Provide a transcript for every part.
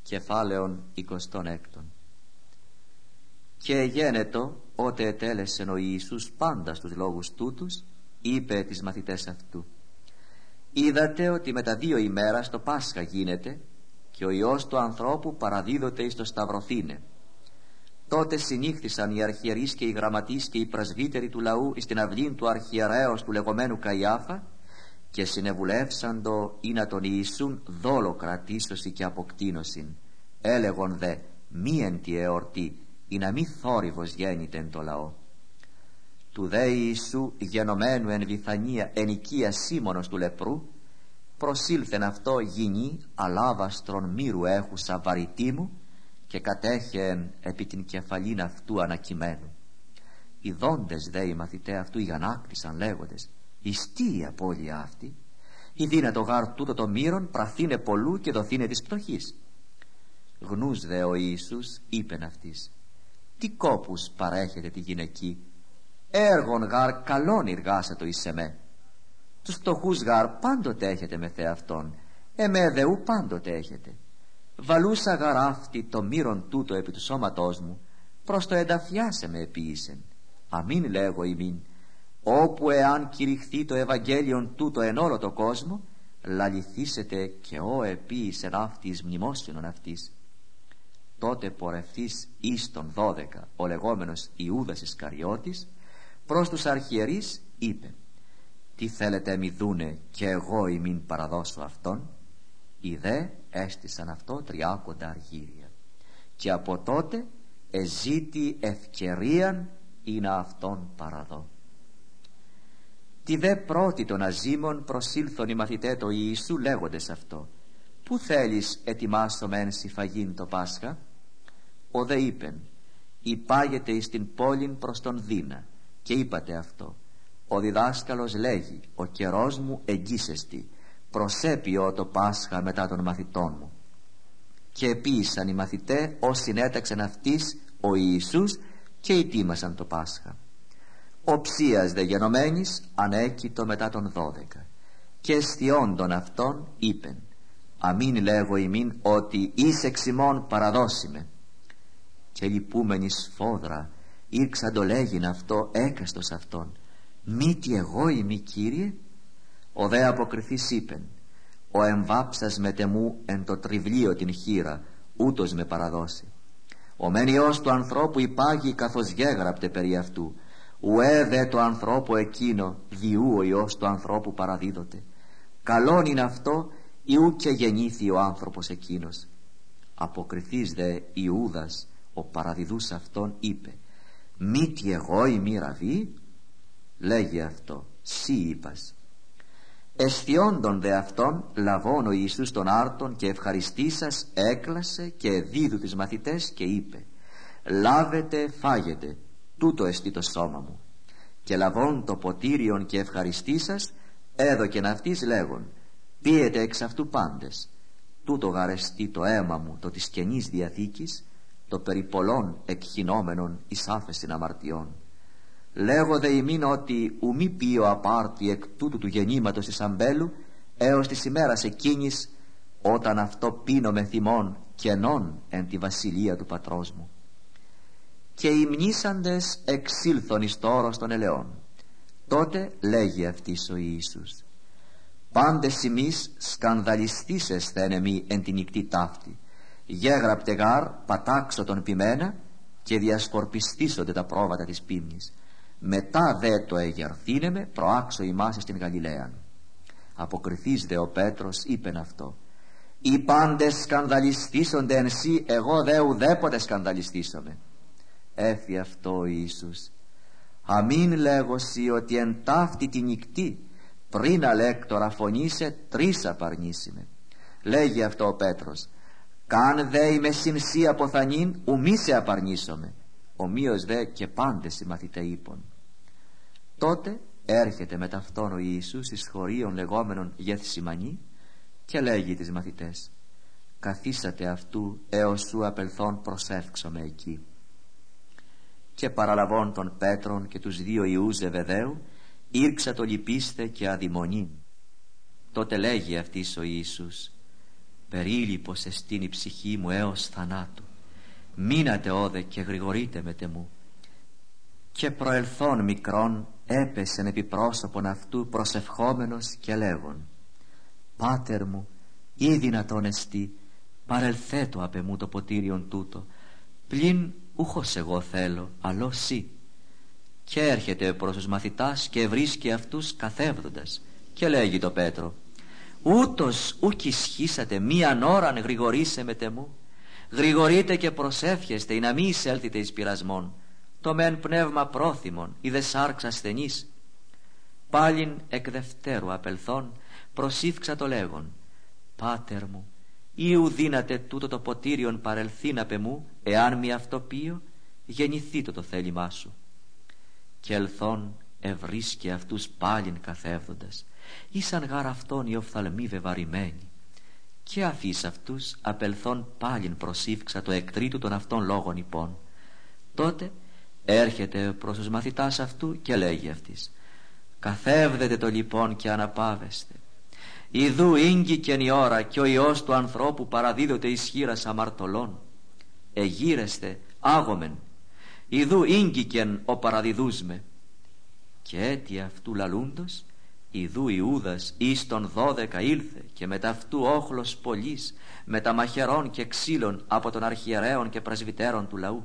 Κεφάλαιον 26. Και γένετο, ότε ετέλεσεν ο Ιησούς πάντα στους λόγους τούτους, είπε τις μαθητές αυτού: είδατε ότι μετά 2 ημέρας το Πάσχα γίνεται, και ο Υιός του ανθρώπου παραδίδοται εις το σταυρωθήνε. Τότε συνήχθησαν οι αρχιερείς και οι γραμματείς και οι πρεσβύτεροι του λαού εις την αυλήν του αρχιερέως του λεγόμενου Καϊάφα, και συνεβουλεύσαντο ή να τον Ιησούν δόλο κρατήσωση και αποκτήνωσιν. Έλεγον δε μη εν τη εορτή, ή να μη θόρυβος γέννηται εν το λαό. Του δε Ιησού γενομένου εν Βηθανία εν οικία Σίμωνος του λεπρού, προσήλθεν αυτό γυνή αλάβαστρον μύρου έχουσα βαρυτήμου, και κατέχεν επί την κεφαλήν αυτού ανακειμένου. Οι δόντες δε οι μαθητέ αυτού ηγανάκτησαν λέγοντες: εις τι η απώλεια αυτή; Ή δύνατο γάρ τούτο το μύρον πραθήνε πολλού και δοθήνε της πτωχής. Γνούς δε ο Ιησούς είπεν αυτής: τι κόπους παρέχετε τη γυναική; Έργον γάρ καλόν εργάσατο εις εμέ. Τους φτωχούς γάρ πάντοτε έχετε με θεαυτόν, εμέ δε ου πάντοτε έχετε. Βαλούσα γάρ αυτή το μύρον τούτο επί του σώματός μου, προς το ενταφιάσε με επίησεν. Αμήν λέγω ημίν, όπου εάν κηρυχθεί το Ευαγγέλιον τούτο εν όλο το κόσμο, λαληθήσετε και ο επίησεν αυτής μνημόσυνον αυτής. Τότε πορευθείς εις τον 12 ο λεγόμενος Ιούδας Ισκαριώτης προς τους αρχιερείς είπε: τι θέλετε μη δούνε και εγώ ημίν παραδώσω αυτόν; Οι δε έστησαν αυτό 30 αργύρια, και από τότε εζήτη ευκαιρίαν ή να αυτόν παραδώ. Τη δε πρώτη των αζήμων προσήλθον οι μαθητέ το Ιησού λέγοντες αυτό: πού θέλεις ετοιμάσω μεν σι φαγήν το Πάσχα; Ο δε είπεν: υπάγεται εις την πόλην προς τον Δίνα, και είπατε αυτό: ο διδάσκαλος λέγει, ο καιρός μου εγγύσεστη, προσέπειω το Πάσχα μετά των μαθητών μου. Και επίησαν οι μαθητέ ως συνέταξεν αυτής ο Ιησούς, και ετοίμασαν το Πάσχα. Ο ψίας δε γενομένης ανέκειτο μετά των 12, και εστιόντων αυτών είπεν: αμήν λέγω ημίν ότι εις εξ ημών παραδώσιμε. Και λυπούμενη σφόδρα ήρξαν το λέγειν αυτό έκαστος αυτόν: μη τι εγώ ημί, Κύριε; Ο δε αποκριθής είπεν: ο εμβάψας με τεμού εν το τριβλίο την χείρα, ούτως με παραδώσει. Ο μεν Υιός του ανθρώπου υπάγει καθώς γέγραπτε περί αυτού, ουέ δε το ανθρώπου εκείνο διού ο Υιός του ανθρώπου παραδίδοται. Καλόν είναι αυτό ιού και γεννήθη ο άνθρωπος εκείνος. Αποκριθής δε Ιούδας ο παραδιδούς αυτόν είπε: μη τι εγώ ημί, Ραβί; Λέγει αυτό: σύ είπας. Εστιόντων δε αυτόν λαβών ο Ιησούς τον άρτον και ευχαριστήσας έκλασε και δίδου τις μαθητές και είπε: λάβετε φάγετε, τούτο εστί το σώμα μου. Και λαβών το ποτήριον και ευχαριστήσας έδωκεν αυτής λέγον: πίετε εξ αυτού πάντες, τούτο γαρεστεί το αίμα μου το της Καινής Διαθήκης, το περί πολλών εκχυνόμενων εις άφεσιν αμαρτιών. Λέγω δε ημίν ότι ου μη πίω απάρτη εκ τούτου του γεννήματος της αμπέλου έως της ημέρας εκείνης, όταν αυτό πίνω με θυμών κενών εν τη βασιλεία του πατρός μου. Και οι μνήσαντες εξήλθον εις το όρος των ελαιών. Τότε λέγει αυτής ο Ιησούς: πάντες ημείς σκανδαλιστής εσθεν εμεί εν την νυκτή ταύτη, γέγραπτε γάρ πατάξω τον ποιμένα και διασκορπιστήσονται τα πρόβατα της πίμνης. Μετά δε το εγερθήνεμε προάξω ημάς στην Γαλιλαίαν. Αποκριθείς δε ο Πέτρος είπεν αυτό: οι πάντες σκανδαλιστήσονται εν σύ, εγώ δε ουδέποτε σκανδαλιστήσομαι. Έφη αυτό ο Ιησούς: αμήν λέγω σοι ότι εν ταύτη τη νυκτή πριν αλέκτορα φωνήσε 3 απαρνήσιμε. Λέγει αυτό ο Πέτρος: καν δε είμαι συν σύ αποθανήν ου μη σε απαρνήσομαι. Ομοίως δε και πάντες οι μαθητέ είπων. Τότε έρχεται με ταυτόν ο Ιησούς εις χωρίον λεγόμενον Γεθσιμανή και λέγει τις μαθητές: καθίσατε αυτού έως σου απελθόν προσεύξομαι εκεί. Και παραλαβών των Πέτρων και τους 2 Ιούς Ζεβεδαίου ήρξα το λυπήστε και αδειμονήν. Τότε λέγει αυτής ο Ιησούς: περίλυπος εστίν η ψυχή μου έως θανάτου. Μείνατε όδε και γρηγορείτε με τεμού. Και προελθόν μικρόν έπεσεν επί πρόσωπον αυτού προσευχόμενος και λέγον: Πάτερ μου, ή δυνατόν εστί, παρελθέτω απ' εμού το ποτήριον τούτο, πλην ούχος εγώ θέλω, αλλό σύ. Και έρχεται προς τους μαθητάς και βρίσκει αυτούς καθεύδοντας και λέγει το Πέτρο: Ούτως ουκ ισχύσατε μίαν ώραν γρηγορήσε με τεμού. Γρηγορείτε και προσεύχεστε ή να μη εισέλθετε εις πειρασμόν. Το μεν πνεύμα πρόθυμον, η δε σάρξ ασθενής. Πάλιν εκ δευτέρου απελθόν προσήφξα το λέγον: Πάτερ μου, ή ου δύνατε τούτο το ποτήριον παρελθήν απ' εμού, εάν μη αυτό πείω, γεννηθήτω το θέλημά σου. Και ελθόν ευρίσκε αυτούς πάλιν καθεύδοντας, ήσαν γάρ αυτόν οι οφθαλμοί βεβαρημένοι. Και αφής αυτούς απελθόν πάλιν προσήφξα το εκτρίτου των αυτών λόγων υπών. Τότε έρχεται προς τους μαθητάς αυτού και λέγει αυτής: Καθεύδετε το λοιπόν και αναπάβεστε. Ιδού ήγγικεν η ώρα και ο Υιός του ανθρώπου παραδίδοται ισχύρας αμαρτωλών. Εγείρεστε άγομεν. Ιδού ήγγικεν ο παραδιδούσμε. Και έτι αυτού λαλούντος, ιδού Ιούδας εις των 12 ήλθε και μετά αυτού όχλος πολλής, με τα μαχαιρών και ξύλων από των αρχιερέων και πρεσβυτέρων του λαού.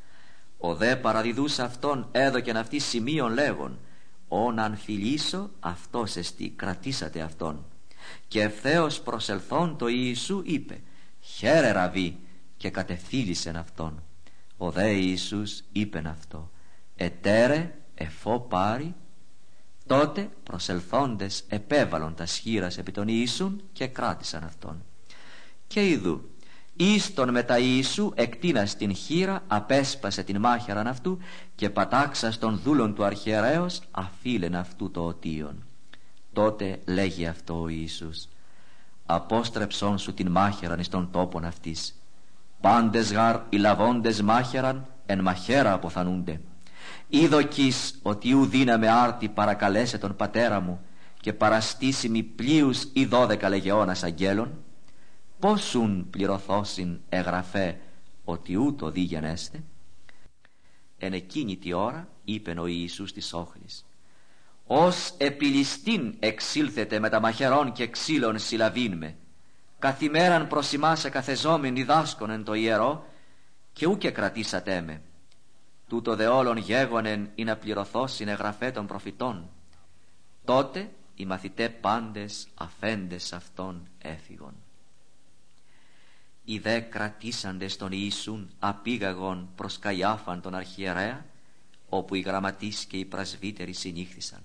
Ο δε παραδιδούς αυτόν έδωκεν αυτή σημείων λέγον: Ον αν φιλήσω αυτός εστί, κρατήσατε αυτόν. Και ευθέως προσελθόν το Ιησού είπε: Χαίρε Ραβί, και κατεφίλησεν αυτόν. Ο δε Ιησούς είπεν αυτό: Ετέρε εφό πάρει. Τότε προσελθόντες επέβαλον τα σχήρας επί τον Ιησούν και κράτησαν αυτόν. Και ιδού εις τον μετά Ιησού εκτείνας την χείρα, απέσπασε την μάχαιραν αυτού και πατάξας τον δούλον του αρχιερέως αφήλεν αυτού το οτίον. Τότε λέγει αυτό ο Ιησούς: Απόστρεψον σου την μάχαιραν εις τον τόπον αυτής. Πάντες γαρ οι λαβώντες μάχαιραν εν μαχαίρα αποθανούνται. Είδοκεις ότι ου δύναμε άρτη παρακαλέσε τον πατέρα μου και παραστήσιμοι πλοίους ή 12 λεγεώνας αγγέλων. Πόσουν πληρωθώσιν εγγραφέ ότι ούτω δίγενέστε. Εν εκείνη τη ώρα είπεν ο Ιησούς της όχλης: Ως επιλιστήν εξήλθετε με τα μαχαιρών και ξύλων συλλαβήν με. Καθημέραν προς ημάς εκαθεζόμην διδάσκον εν το ιερό, και ούκε κρατήσατε με. Τούτο δε όλων γέγονεν ή να πληρωθώσιν εγγραφέ των προφητών. Τότε οι μαθητέ πάντες αφέντες αυτών έφυγον. Οι δε κρατήσαντες τον Ιησούν απήγαγον προς Καϊάφαν τον αρχιερέα, όπου οι γραμματείς και οι πρασβύτεροι συνήχθησαν.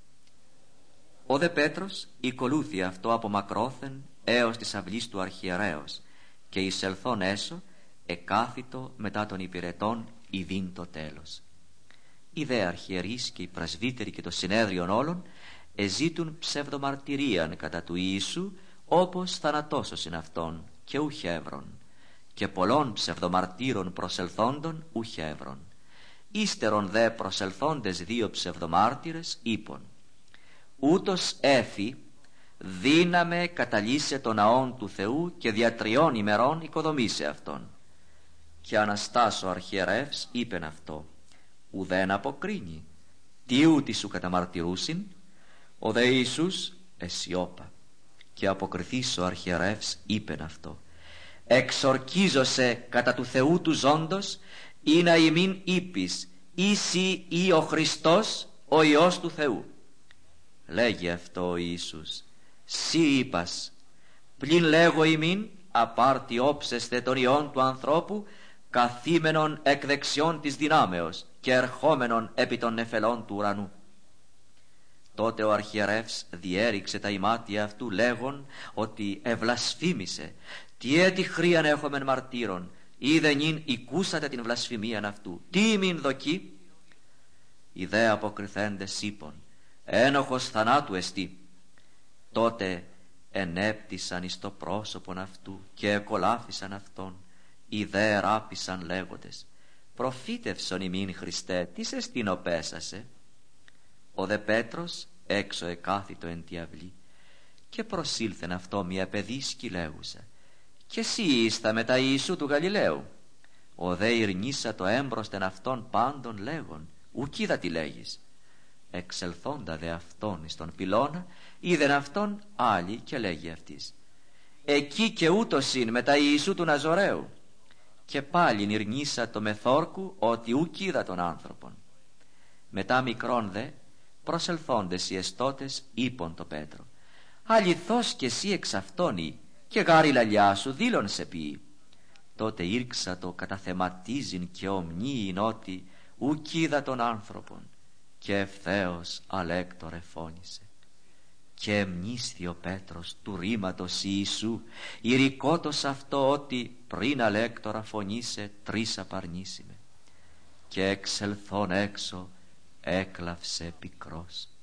Ο δε Πέτρος οικολούθη αυτό από μακρόθεν έως της αυλής του αρχιερέως, και εισελθόν έσω εκάθητο μετά των υπηρετών ειδήν το τέλος. Οι δε αρχιερείς και οι πρασβύτεροι και το συνέδριον όλων εζήτουν ψευδομαρτυρίαν κατά του Ιησού, όπως θανατώσωσιν αυτόν, και ουχεύρον, και πολλών ψευδομαρτύρων προσελθόντων ουχεύρον. Ύστερον δε προσελθόντες 2 ψευδομάρτυρες είπον: Ούτως έφη δύναμε καταλύσε τον ναόν του Θεού και δια 3 ημερών οικοδομήσε αυτόν. Και Αναστάς ο αρχιερεύς είπεν αυτό: Ουδέν αποκρίνει, τι ούτι σου καταμαρτυρούσιν. Ο δε Ιησούς εσιώπα. Και αποκριθείς ο αρχιερεύς είπεν αυτό: Εξορκίζωσε κατά του Θεού του ζώντος, ή να ημίν είπεις «Είσαι ή ο Χριστός, ο Υιός του Θεού». Λέγει αυτό ο Ιησούς: Σύ είπας, πλην λέγω ημίν, απάρτι όψεστε τον Υιόν του ανθρώπου, καθήμενον εκ δεξιών της δυνάμεως και ερχόμενον επί των νεφελών του ουρανού. Τότε ο αρχιερεύς διέριξε τα ημάτια αυτού λέγον ότι ευλασφήμισε. Τι έτη χρίαν έχομεν μαρτύρων, είδε νυν οικούσατε την βλασφημίαν αυτού. Τι ημίν δοκεί? Οι δε αποκριθέντες είπον: Ένοχος θανάτου εστί. Τότε ενέπτυσαν εις το πρόσωπον αυτού και εκολάφισαν αυτόν. Οι δε ράπησαν λέγοντες: Προφήτευσον ημίν Χριστέ, τι σε στηνοπέσασε? Ο δε Πέτρος έξω εκάθητο εν τη αυλή, και προσήλθεν αυτό μια παιδίσκη λέγουσα: και εσύ ήστα μετά Ιησού του Γαλιλαίου. Ο δε ειρνήσα το έμπροσθεν αυτών πάντων λέγον, ουκ είδα τι λέγεις. Εξελθόντα δε αυτόν εις τον πυλώνα, είδεν αυτόν άλλη και λέγει αυτής, εκεί και ούτως ειν μετά Ιησού του Ναζωραίου. Και πάλιν ειρνήσα το μεθόρκου ότι ουκ είδα τον άνθρωπον. Μετά μικρόν δε προσελθόντες οι εστώτες είπον το Πέτρο, αληθώς και εσύ εξ αυτόν ή, και γάρι λαλιά σου δήλων σε ποιεί. Τότε ήρξα το καταθεματίζειν και ομνίειν ότι ουκ είδα τον άνθρωπον, και ευθέως αλέκτορε φώνησε. Και εμνίσθη ο Πέτρος του ρήματος Ιησού, ηρικότος αυτό ότι πριν αλέκτορα φωνήσε τρεις απαρνήσιμε. Και εξελθών έξω έκλαυσε πικρός.